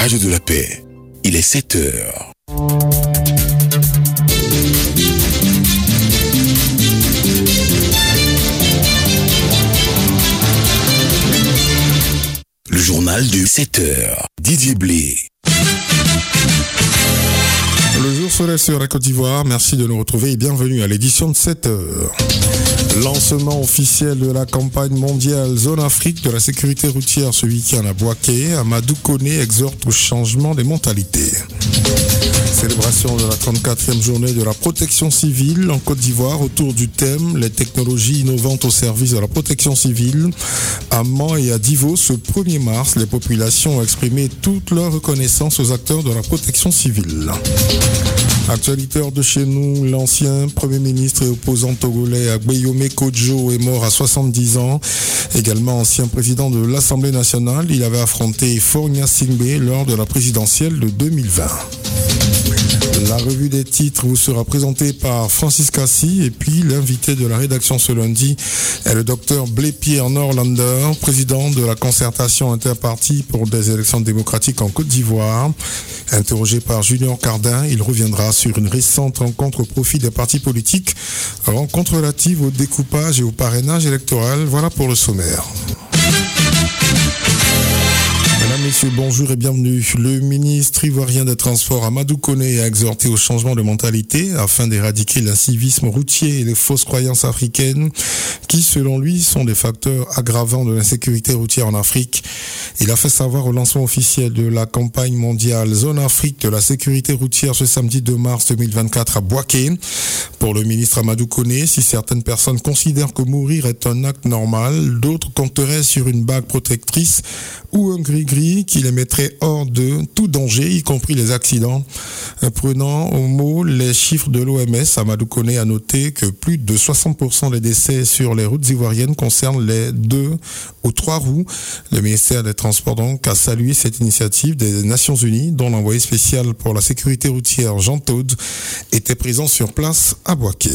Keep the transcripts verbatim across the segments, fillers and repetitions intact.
Radio de la Paix. Il est sept heures. Le journal de sept heures. Didier Blé. Le jour se lève sur la Côte d'Ivoire. Merci de nous retrouver et bienvenue à l'édition de sept heures. Lancement officiel de la campagne mondiale Zone Afrique de la sécurité routière ce week-end à Bouaké. Amadou Koné exhorte au changement des mentalités. Célébration de la trente-quatrième journée de la protection civile en Côte d'Ivoire autour du thème « Les technologies innovantes au service de la protection civile ». À Mans et à Divo, ce premier mars, les populations ont exprimé toute leur reconnaissance aux acteurs de la protection civile. Actualité hors de chez nous, l'ancien Premier ministre et opposant togolais Agbeyome Kodjo est mort à soixante-dix ans. Également ancien président de l'Assemblée nationale, il avait affronté Fornia Singbe lors de la présidentielle de deux mille vingt. La revue des titres vous sera présentée par Francis Cassi et puis l'invité de la rédaction ce lundi est le docteur Blé-Pierre Norlander, président de la concertation interpartie pour des élections démocratiques en Côte d'Ivoire. Interrogé par Junior Cardin, il reviendra sur une récente rencontre au profit des partis politiques, rencontre relative au découpage et au parrainage électoral. Voilà pour le sommaire. Mesdames, Messieurs, bonjour et bienvenue. Le ministre ivoirien des Transports, Amadou Koné, a exhorté au changement de mentalité afin d'éradiquer l'incivisme routier et les fausses croyances africaines qui, selon lui, sont des facteurs aggravants de l'insécurité routière en Afrique. Il a fait savoir au lancement officiel de la campagne mondiale Zone Afrique de la sécurité routière ce samedi deux mars deux mille vingt-quatre à Bouaké. Pour le ministre Amadou Koné, si certaines personnes considèrent que mourir est un acte normal, d'autres compteraient sur une bague protectrice ou un gris-gris qui les mettrait hors de tout danger, y compris les accidents. Prenant au mot les chiffres de l'O M S, Amadou Koné a noté que plus de soixante pour cent des décès sur les routes ivoiriennes concernent les deux ou trois roues. Le ministère des Transports donc a salué cette initiative des Nations Unies, dont l'envoyé spécial pour la sécurité routière Jean Taude était présent sur place à Bouaké.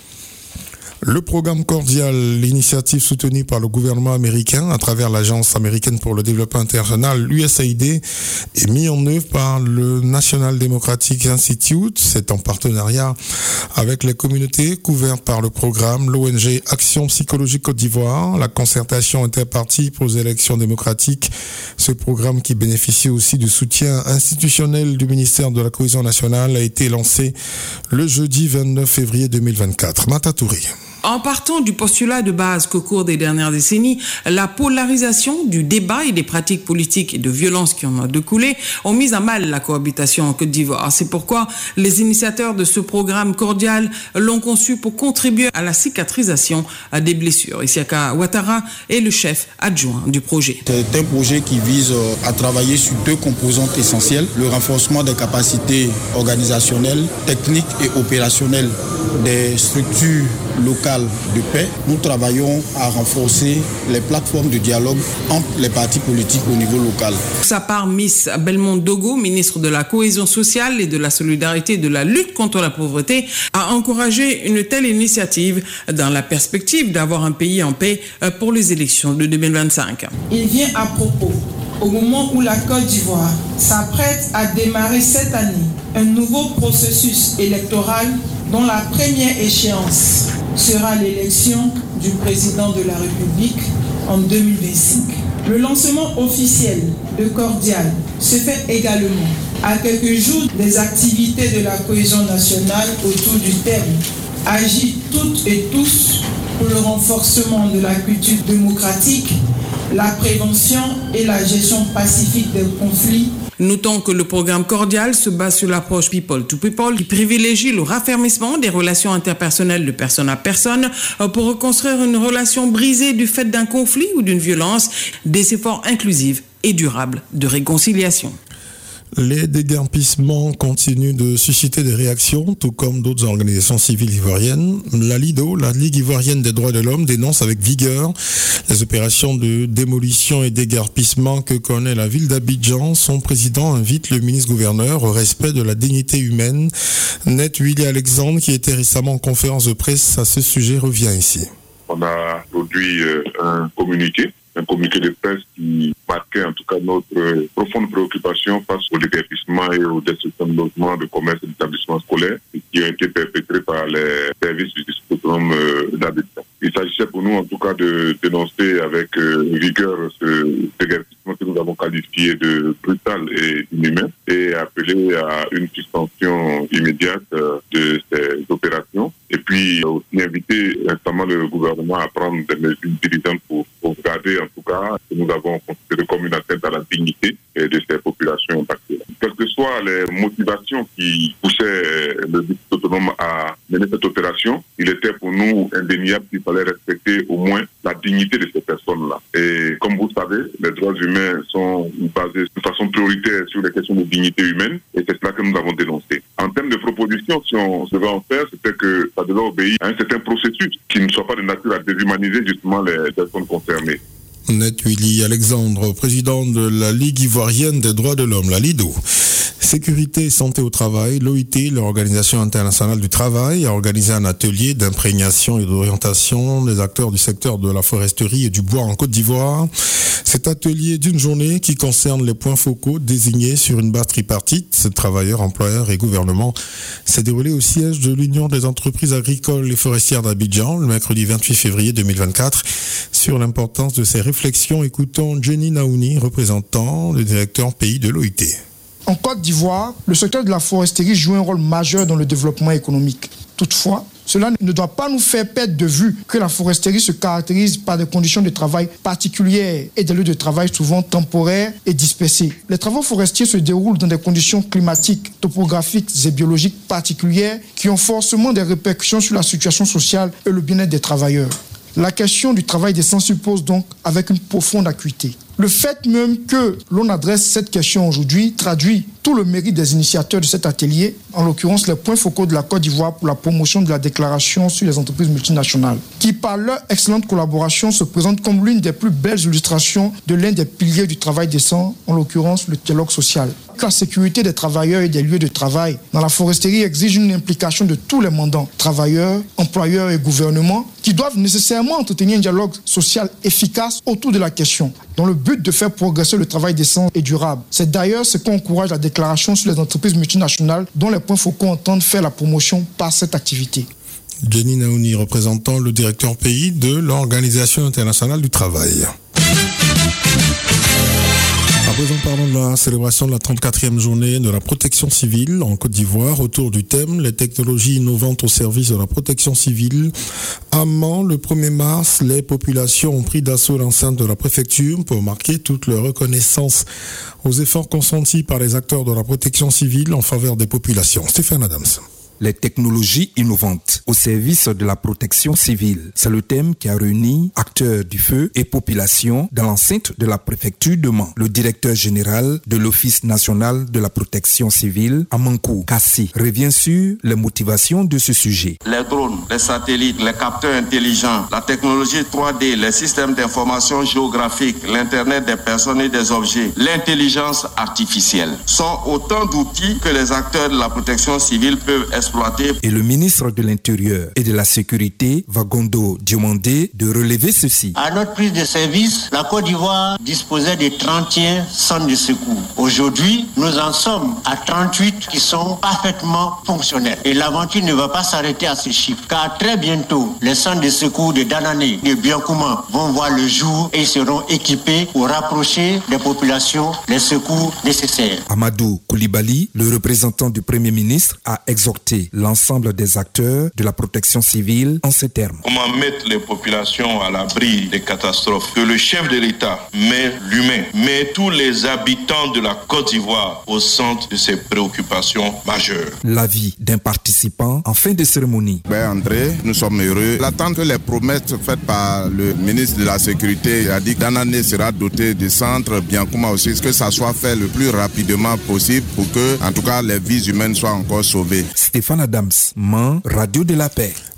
Le programme Cordial, l'initiative soutenue par le gouvernement américain à travers l'Agence américaine pour le développement international, l'U S A I D, est mis en œuvre par le National Democratic Institute. C'est en partenariat avec les communautés couvertes par le programme, l'O N G Action Psychologique Côte d'Ivoire, la concertation interpartie pour les élections démocratiques. Ce programme, qui bénéficie aussi du soutien institutionnel du ministère de la Cohésion nationale, a été lancé le jeudi vingt-neuf février deux mille vingt-quatre. Matatouri. En partant du postulat de base qu'au cours des dernières décennies, la polarisation du débat et des pratiques politiques et de violence qui en ont découlé ont mis à mal la cohabitation en Côte d'Ivoire. C'est pourquoi les initiateurs de ce programme Cordial l'ont conçu pour contribuer à la cicatrisation des blessures. Isiaka Ouattara est le chef adjoint du projet. C'est un projet qui vise à travailler sur deux composantes essentielles, le renforcement des capacités organisationnelles, techniques et opérationnelles des structures locales de paix. Nous travaillons à renforcer les plateformes de dialogue entre les partis politiques au niveau local. Pour sa part, Miss Belmont Dogo, ministre de la Cohésion sociale et de la solidarité et de la lutte contre la pauvreté, a encouragé une telle initiative dans la perspective d'avoir un pays en paix pour les élections de deux mille vingt-cinq. Il vient à propos au moment où la Côte d'Ivoire s'apprête à démarrer cette année un nouveau processus électoral dont la première échéance sera l'élection du président de la République en deux mille vingt-cinq. Le lancement officiel de Cordial se fait également à quelques jours des activités de la cohésion nationale autour du thème « Agir toutes et tous pour le renforcement de la culture démocratique, la prévention et la gestion pacifique des conflits ». Notons que le programme Cordial se base sur l'approche people to people qui privilégie le raffermissement des relations interpersonnelles de personne à personne pour reconstruire une relation brisée du fait d'un conflit ou d'une violence, des efforts inclusifs et durables de réconciliation. Les déguerpissements continuent de susciter des réactions, tout comme d'autres organisations civiles ivoiriennes. La LIDO, la Ligue ivoirienne des droits de l'homme, dénonce avec vigueur les opérations de démolition et déguerpissement que connaît la ville d'Abidjan. Son président invite le ministre-gouverneur au respect de la dignité humaine. Net Willy Alexandre, qui était récemment en conférence de presse à ce sujet, revient ici. On a produit un communiqué un communiqué de presse qui marquait en tout cas notre euh, profonde préoccupation face au déguerpissement et aux destructions de logements, de commerce et d'établissements scolaires qui ont été perpétrés par les services du district autonome euh, d'Abidjan. Il s'agissait pour nous en tout cas de dénoncer avec euh, vigueur ce déguerpissement que nous avons qualifié de brutal et inhumain et appeler à une suspension immédiate euh, de ces opérations. Et puis aussi inviter récemment le gouvernement à prendre des mesures diligentes pour sauvegarder en tout cas ce que nous avons considéré comme une atteinte à la dignité de ces populations impactées. Quelles que soient les motivations qui poussaient le district autonome à mener cette opération, il était pour nous indéniable qu'il fallait respecter au moins la dignité de ces personnes-là. Et comme vous le savez, les droits humains sont basés de façon prioritaire sur les questions de dignité humaine et c'est cela que nous avons dénoncé. En termes de propositions, si on devait en faire, c'était que ça devait obéir à un certain processus qui ne soit pas de nature à déshumaniser justement les personnes concernées. Net Willy Alexandre, président de la Ligue ivoirienne des droits de l'homme, la LIDO. Sécurité et santé au travail, l'O I T, l'Organisation internationale du travail, a organisé un atelier d'imprégnation et d'orientation des acteurs du secteur de la foresterie et du bois en Côte d'Ivoire. Cet atelier d'une journée qui concerne les points focaux désignés sur une base tripartite, travailleurs, employeurs et gouvernement, s'est déroulé au siège de l'Union des entreprises agricoles et forestières d'Abidjan le mercredi vingt-huit février deux mille vingt-quatre. Sur l'importance de ces réflexions, écoutons Jenny Naouni, représentant le directeur pays de l'O I T. En Côte d'Ivoire, le secteur de la foresterie joue un rôle majeur dans le développement économique. Toutefois, cela ne doit pas nous faire perdre de vue que la foresterie se caractérise par des conditions de travail particulières et des lieux de travail souvent temporaires et dispersés. Les travaux forestiers se déroulent dans des conditions climatiques, topographiques et biologiques particulières qui ont forcément des répercussions sur la situation sociale et le bien-être des travailleurs. La question du travail décent se pose donc avec une profonde acuité. Le fait même que l'on adresse cette question aujourd'hui traduit tout le mérite des initiateurs de cet atelier, en l'occurrence les points focaux de la Côte d'Ivoire pour la promotion de la déclaration sur les entreprises multinationales, qui par leur excellente collaboration se présentent comme l'une des plus belles illustrations de l'un des piliers du travail décent, en l'occurrence le dialogue social. La sécurité des travailleurs et des lieux de travail dans la foresterie exige une implication de tous les mandants, travailleurs, employeurs et gouvernements, qui doivent nécessairement entretenir un dialogue social efficace autour de la question, dans le but de faire progresser le travail décent et durable. C'est d'ailleurs ce qu'encourage la déclaration sur les entreprises multinationales dont les points focaux entendent faire la promotion par cette activité. Jenny Naouni, représentant le directeur pays de l'Organisation internationale du travail. À présent, parlons de la célébration de la trente-quatrième journée de la protection civile en Côte d'Ivoire autour du thème « Les technologies innovantes au service de la protection civile ». À Mans, le premier mars, les populations ont pris d'assaut l'enceinte de la préfecture pour marquer toute leur reconnaissance aux efforts consentis par les acteurs de la protection civile en faveur des populations. Stéphane Adams. Les technologies innovantes au service de la protection civile. C'est le thème qui a réuni acteurs du feu et population dans l'enceinte de la préfecture de Mans. Le directeur général de l'Office national de la protection civile, Amankou Kassi, revient sur les motivations de ce sujet. Les drones, les satellites, les capteurs intelligents, la technologie trois D, les systèmes d'information géographique, l'Internet des personnes et des objets, l'intelligence artificielle sont autant d'outils que les acteurs de la protection civile peuvent exploiter. Et le ministre de l'Intérieur et de la Sécurité, Vagondo Diomandé, de relever ceci. À notre prise de service, la Côte d'Ivoire disposait de trente et un centres de secours. Aujourd'hui, nous en sommes à trente-huit qui sont parfaitement fonctionnels. Et l'aventure ne va pas s'arrêter à ce chiffre, car très bientôt, les centres de secours de Danané, de Biankouma vont voir le jour et seront équipés pour rapprocher des populations les secours nécessaires. Amadou Koulibaly, le représentant du Premier ministre, a exhorté l'ensemble des acteurs de la protection civile en ces termes. Comment mettre les populations à l'abri des catastrophes? Que le chef de l'État met l'humain, met tous les habitants de la Côte d'Ivoire au centre de ses préoccupations majeures. L'avis d'un participant en fin de cérémonie. Ben André, nous sommes heureux. L'attente que les promesses faites par le ministre de la Sécurité a dit que Danané sera doté de centres, Biankouma aussi, que ça soit fait le plus rapidement possible pour que, en tout cas, les vies humaines soient encore sauvées. Stéphane Adams, Mans, Radio de la Paix.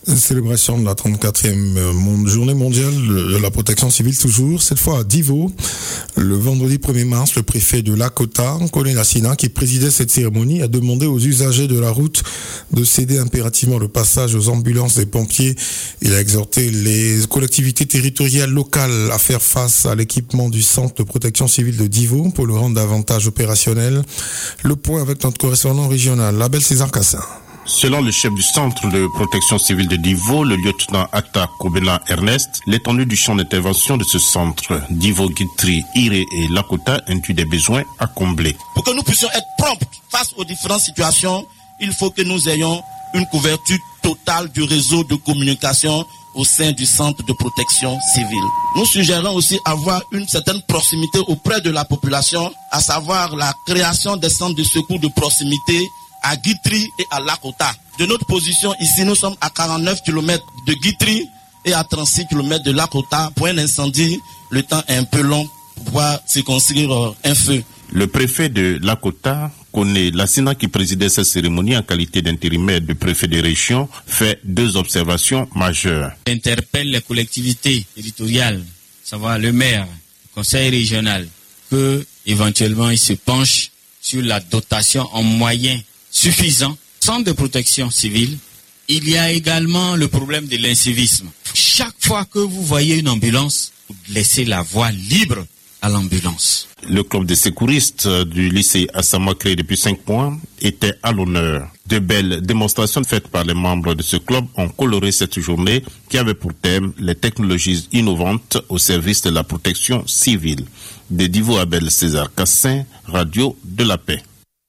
Célébration de la trente-quatrième journée mondiale de la protection civile toujours, cette fois à Divo. Le vendredi premier mars, le préfet de Lakota, Kone Lassina, qui présidait cette cérémonie, a demandé aux usagers de la route de céder impérativement le passage aux ambulances des pompiers. Il a exhorté les collectivités territoriales locales à faire face à l'équipement du centre de protection civile de Divo pour le rendre davantage opérationnel. Le point avec notre correspondant régional, Label César Cassin. Selon le chef du centre de protection civile de Divo, le lieutenant Atta Kobena Ernest, l'étendue du champ d'intervention de ce centre, Divo, Guitry, Iré et Lakota, inclut des besoins à combler. Pour que nous puissions être prompts face aux différentes situations, il faut que nous ayons une couverture totale du réseau de communication au sein du centre de protection civile. Nous suggérons aussi avoir une certaine proximité auprès de la population, à savoir la création des centres de secours de proximité à Guitry et à Lakota. De notre position ici, nous sommes à quarante-neuf kilomètres de Guitry et à trente-six kilomètres de Lakota. Pour un incendie, le temps est un peu long pour pouvoir circonscrire un feu. Le préfet de Lakota, Kone Lassina, qui présidait cette cérémonie en qualité d'intérimaire de préfet de région, fait deux observations majeures. Interpelle les collectivités territoriales, savoir le maire, le conseil régional, que éventuellement il se penche sur la dotation en moyens suffisant. Centre de protection civile, il y a également le problème de l'incivisme. Chaque fois que vous voyez une ambulance, vous laissez la voie libre à l'ambulance. Le club de secouristes du lycée Assama, créé depuis cinq mois, était à l'honneur. De belles démonstrations faites par les membres de ce club ont coloré cette journée qui avait pour thème les technologies innovantes au service de la protection civile. De Divo Abel César Cassin, Radio de la Paix.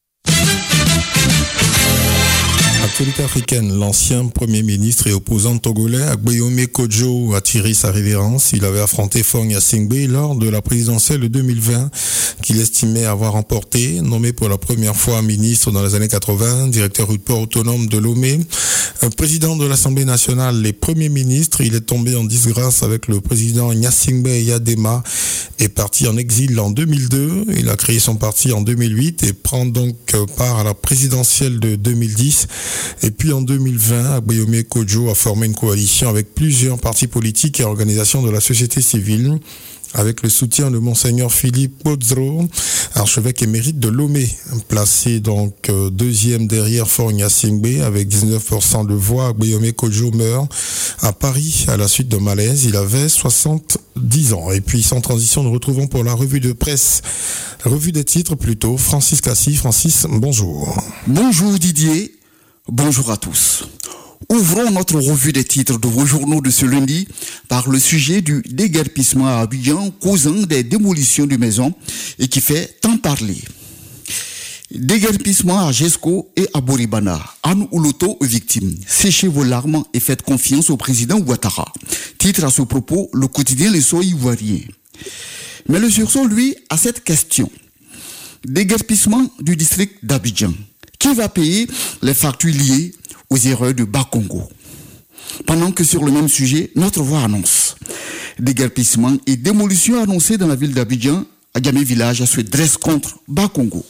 Actualité africaine, l'ancien premier ministre et opposant togolais Agbeome Kodjo a tiré sa révérence. Il avait affronté Faure Gnassingbé lors de la présidentielle de deux mille vingt qu'il estimait avoir remporté. Nommé pour la première fois ministre dans les années quatre-vingts, directeur du port autonome de Lomé, président de l'Assemblée nationale et premier ministre, il est tombé en disgrâce avec le président Gnassingbé Yadema et parti en exil en deux mille deux. Il a créé son parti en deux mille huit et prend donc part à la présidentielle de deux mille dix. Et puis en deux mille vingt, Agbeome Kodjo a formé une coalition avec plusieurs partis politiques et organisations de la société civile, avec le soutien de Monseigneur Philippe Podzro, archevêque émérite de Lomé, placé donc euh, deuxième derrière Faure Gnassingbé avec dix-neuf pour cent de voix. Agbeome Kodjo meurt à Paris à la suite d'un malaise. Il avait soixante-dix ans. Et puis sans transition, nous retrouvons pour la revue de presse, revue des titres plutôt, Francis Cassi. Francis, bonjour. Bonjour Didier. Bonjour à tous. Ouvrons notre revue des titres de vos journaux de ce lundi par le sujet du déguerpissement à Abidjan causant des démolitions de maisons et qui fait tant parler. Déguerpissement à Jesco et à Boribana. Anne Ouloto victime. Séchez vos larmes et faites confiance au président Ouattara. Titre à ce propos, le quotidien Les Soins ivoiriens. Mais le sursaut, lui, a cette question. Déguerpissement du district d'Abidjan. Qui va payer les factures liées aux erreurs de Bakongo? Pendant que sur le même sujet, notre voix annonce déguerpissement et démolition annoncée dans la ville d'Abidjan, Adjamé Village se dresse contre Bakongo.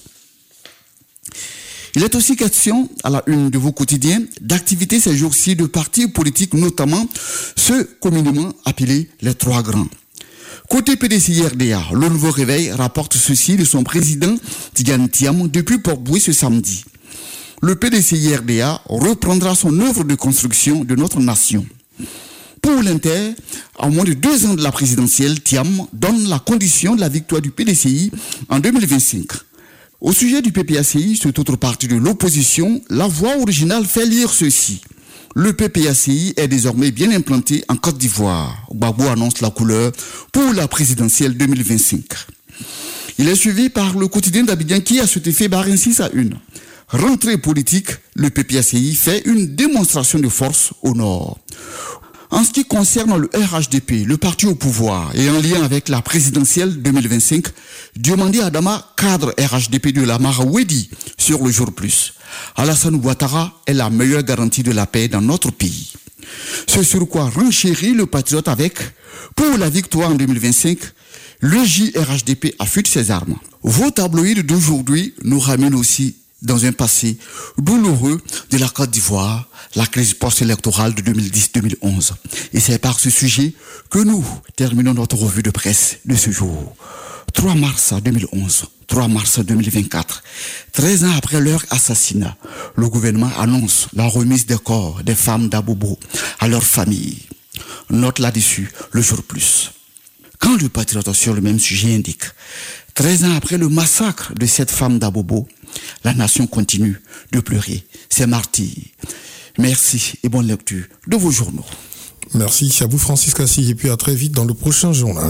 Il est aussi question, à la une de vos quotidiens, d'activités ces jours-ci de partis politiques, notamment ceux communément appelés les trois grands. Côté P D C I R D A, le Nouveau Réveil rapporte ceci de son président Tidiane Thiam depuis Port-Boué ce samedi. Le P D C I R D A reprendra son œuvre de construction de notre nation. Pour l'Inter, à moins de deux ans de la présidentielle, Thiam donne la condition de la victoire du P D C I en deux mille vingt-cinq. Au sujet du P P A C I, cette autre partie de l'opposition, la voix originale fait lire ceci. Le P P A C I est désormais bien implanté en Côte d'Ivoire. Gbagbo annonce la couleur pour la présidentielle deux mille vingt-cinq. Il est suivi par le quotidien d'Abidjan qui a cet effet barre ainsi à une. Rentrée politique, le P P A C I fait une démonstration de force au nord. En ce qui concerne le R H D P, le parti au pouvoir, et en lien avec la présidentielle deux mille vingt-cinq, Diomandé Adama, cadre R H D P de la Marawedi, sur le jour plus. Alassane Ouattara est la meilleure garantie de la paix dans notre pays. Ce sur quoi renchérit le patriote avec, pour la victoire en deux mille vingt-cinq, le J R H D P affûte ses armes. Vos tabloïds d'aujourd'hui nous ramènent aussi dans un passé douloureux de la Côte d'Ivoire, la crise post-électorale de deux mille dix deux mille onze. Et c'est par ce sujet que nous terminons notre revue de presse de ce jour. trois mars deux mille onze, trois mars deux mille vingt-quatre, treize ans après leur assassinat, le gouvernement annonce la remise des corps des femmes d'Abobo à leurs familles. Note là-dessus le jour plus. Quand le Patriote sur le même sujet indique, treize ans après le massacre de cette femme d'Abobo, la nation continue de pleurer ses martyrs. Merci et bonne lecture de vos journaux. Merci à vous Francis Cassi et puis à très vite dans le prochain journal.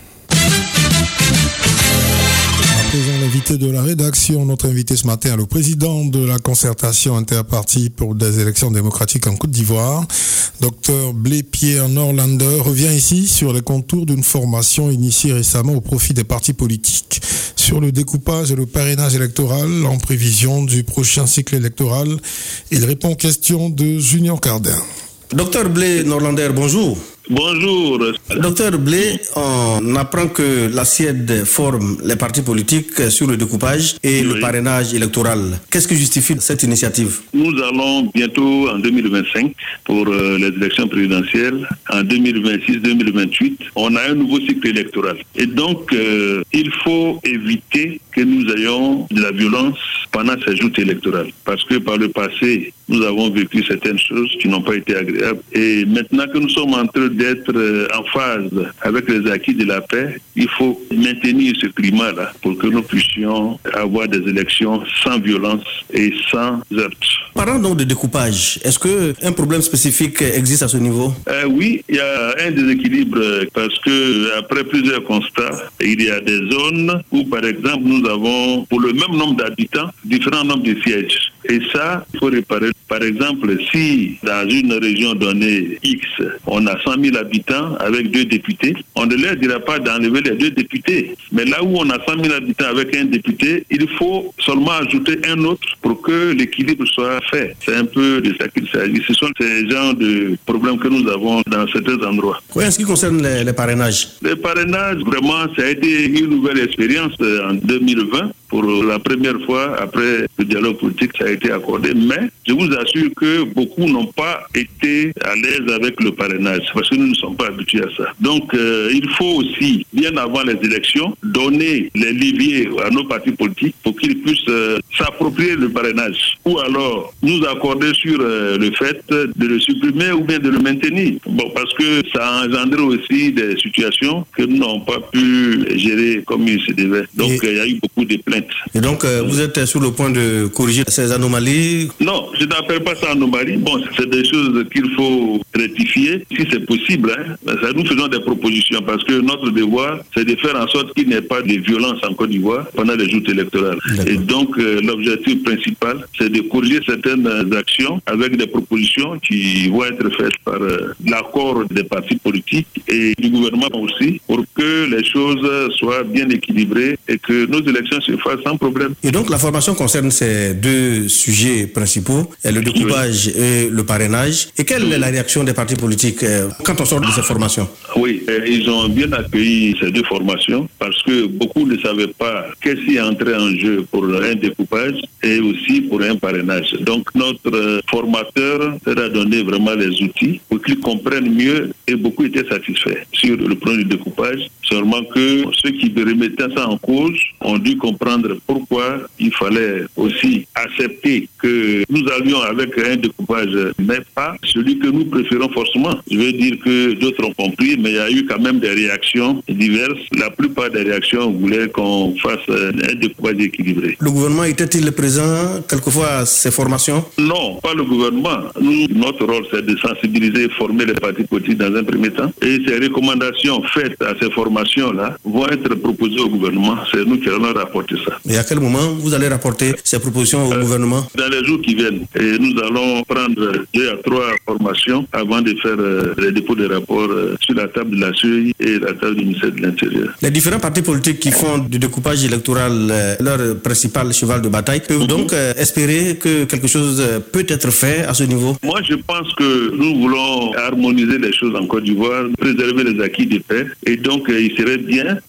À présent, l'invité de la rédaction, notre invité ce matin, le président de la concertation interpartie pour des élections démocratiques en Côte d'Ivoire, docteur Blé-Pierre Norlander, revient ici sur les contours d'une formation initiée récemment au profit des partis politiques sur le découpage et le parrainage électoral en prévision du prochain cycle électoral. Il répond aux questions de Junior Cardin. Docteur Blé Norlander, bonjour. Bonjour. Docteur Blé, on apprend que la C I E D forme les partis politiques sur le découpage et oui. le parrainage électoral. Qu'est-ce qui justifie cette initiative? Nous allons bientôt en deux mille vingt-cinq pour euh, les élections présidentielles. En deux mille vingt-six deux mille vingt-huit, on a un nouveau cycle électoral. Et donc, euh, il faut éviter que nous ayons de la violence pendant ces joutes électorales. Parce que par le passé, nous avons vécu certaines choses qui n'ont pas été agréables. Et maintenant que nous sommes en train d'être en phase avec les acquis de la paix, il faut maintenir ce climat-là pour que nous puissions avoir des élections sans violence et sans heurts. Parlant donc de découpage, est-ce qu'un problème spécifique existe à ce niveau? euh, Oui, il y a un déséquilibre parce que après plusieurs constats, il y a des zones où par exemple nous avons pour le même nombre d'habitants différents nombres de sièges. Et ça, il faut réparer. Par exemple, si dans une région donnée X, on a cent mille habitants avec deux députés, on ne leur dira pas d'enlever les deux députés. Mais là où on a cent mille habitants avec un député, il faut seulement ajouter un autre pour que l'équilibre soit fait. C'est un peu de ça qu'il s'agit. Ce sont ces genres de problèmes que nous avons dans certains endroits. Oui, en ce qui concerne les, les parrainages. Les parrainages, vraiment, ça a été une nouvelle expérience en deux mille vingt. Pour la première fois, après le dialogue politique, ça a été accordé. Mais je vous assure que beaucoup n'ont pas été à l'aise avec le parrainage parce que nous ne sommes pas habitués à ça. Donc, euh, il faut aussi, bien avant les élections, donner les leviers à nos partis politiques pour qu'ils puissent euh, s'approprier le parrainage. Ou alors, nous accorder sur euh, le fait de le supprimer ou bien de le maintenir. Bon, parce que ça a engendré aussi des situations que nous n'avons pas pu gérer comme il se devait. Donc, il euh, y a eu beaucoup de plaintes. Et donc, euh, vous êtes sur le point de corriger ces anomalies? Non, je n'appelle pas ça anomalie. Bon, c'est des choses qu'il faut rectifier, si c'est possible. Hein. Ça, nous faisons des propositions parce que notre devoir, c'est de faire en sorte qu'il n'y ait pas de violence en Côte d'Ivoire pendant les joutes électorales. Et donc, euh, l'objectif principal, c'est de corriger certaines actions avec des propositions qui vont être faites par euh, l'accord des partis politiques et du gouvernement aussi, pour que les choses soient bien équilibrées et que nos élections se fassent sans problème. Et donc la formation concerne ces deux sujets principaux, le découpage oui. et le parrainage. Et quelle oui. est la réaction des partis politiques quand on sort de ces formations? Oui, ils ont bien accueilli ces deux formations parce que beaucoup ne savaient pas qu'est-ce qui est entré en jeu pour un découpage et aussi pour un parrainage. Donc notre formateur leur a donné vraiment les outils pour qu'ils comprennent mieux et beaucoup étaient satisfaits sur le plan du découpage. Seulement que ceux qui remettaient ça en cause ont dû comprendre pourquoi il fallait aussi accepter que nous allions avec un découpage, mais pas celui que nous préférons forcément. Je veux dire que d'autres ont compris, mais il y a eu quand même des réactions diverses. La plupart des réactions voulaient qu'on fasse un découpage équilibré. Le gouvernement était-il présent quelquefois à ces formations? Non, pas le gouvernement. Nous, notre rôle, c'est de sensibiliser et former les partis politiques dans un premier temps. Et ces recommandations faites à ces formations-là vont être proposées au gouvernement. C'est nous qui allons rapporter ça. Et à quel moment vous allez rapporter ces propositions au euh, gouvernement? Dans les jours qui viennent. Et nous allons prendre deux à trois formations avant de faire euh, les dépôts de rapports euh, sur la table de la C E I et la table du ministère de l'Intérieur. Les différents partis politiques qui font du découpage électoral euh, leur principal cheval de bataille peuvent mm-hmm. donc euh, espérer que quelque chose euh, peut être fait à ce niveau? Moi, je pense que nous voulons harmoniser les choses en Côte d'Ivoire, préserver les acquis de paix. Et donc, euh, il serait bien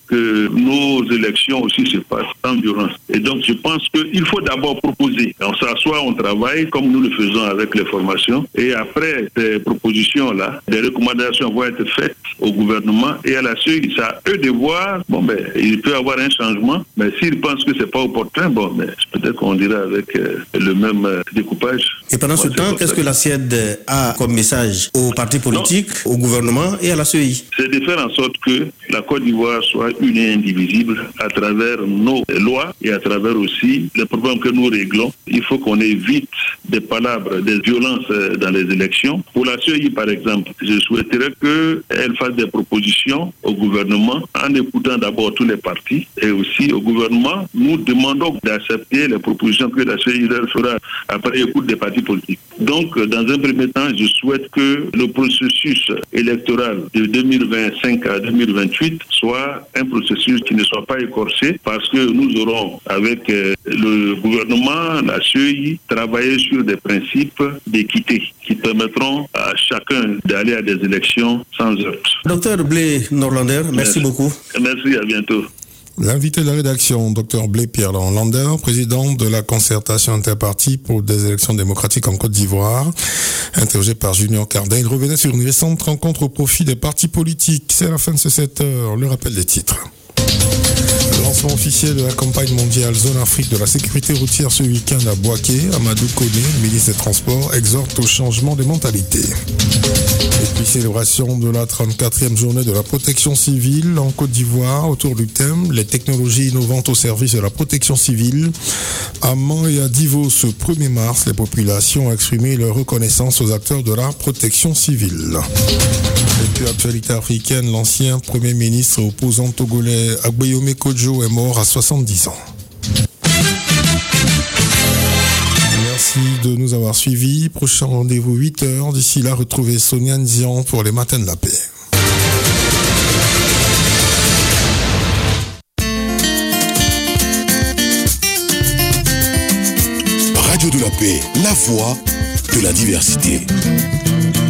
que nos élections aussi se passent sans violence. Et donc, je pense qu'il faut d'abord proposer. On s'assoit, on travaille, comme nous le faisons avec les formations. Et après ces propositions-là, des recommandations vont être faites au gouvernement et à la suite, c'est à eux de voir. Bon, ben, il peut y avoir un changement, mais s'ils pensent que c'est pas opportun, bon, ben, peut-être qu'on dira avec euh, le même euh, découpage. Et pendant ce temps, qu'est-ce que la C I E D a comme message aux partis politiques, non. au gouvernement et à la C E I? C'est de faire en sorte que la Côte d'Ivoire soit une et indivisible à travers nos lois et à travers aussi les problèmes que nous réglons. Il faut qu'on évite des palabres, des violences dans les élections. Pour la C E I, par exemple, je souhaiterais qu'elle fasse des propositions au gouvernement en écoutant d'abord tous les partis et aussi au gouvernement. Nous demandons d'accepter les propositions que la C E I fera après écoute des partis politiques. Donc, dans un premier temps, je souhaite que le processus électoral de deux mille vingt-cinq à deux mille vingt-huit soit un processus qui ne soit pas écorché parce que nous aurons, avec euh, le gouvernement, la C E I, travaillé sur des principes d'équité qui permettront à chacun d'aller à des élections sans heurts. Docteur Blé Norlander, merci, merci beaucoup. Merci, à bientôt. L'invité de la rédaction, Docteur Blé Pierre Norlander, président de la concertation interpartie pour des élections démocratiques en Côte d'Ivoire, interrogé par Junior Cardin. Il revenait sur une récente rencontre au profit des partis politiques. C'est à la fin de ce sept heures. Le rappel des titres. Le lancement officiel de la campagne mondiale Zone Afrique de la sécurité routière ce week-end à Bouaké. Amadou Koné, ministre des Transports, exhorte au changement des mentalités. Et puis célébration de la trente-quatrième journée de la protection civile en Côte d'Ivoire autour du thème les technologies innovantes au service de la protection civile. À Mans et à Divo ce premier mars, les populations ont exprimé leur reconnaissance aux acteurs de la protection civile. Et puis actualité africaine, l'ancien premier ministre opposant togolais Agbayome Kodjo est mort à soixante-dix ans. Merci de nous avoir suivis. Prochain rendez-vous huit heures. D'ici là, retrouvez Sonia Nzian pour les Matins de la Paix. Radio de la Paix, la voix de la diversité.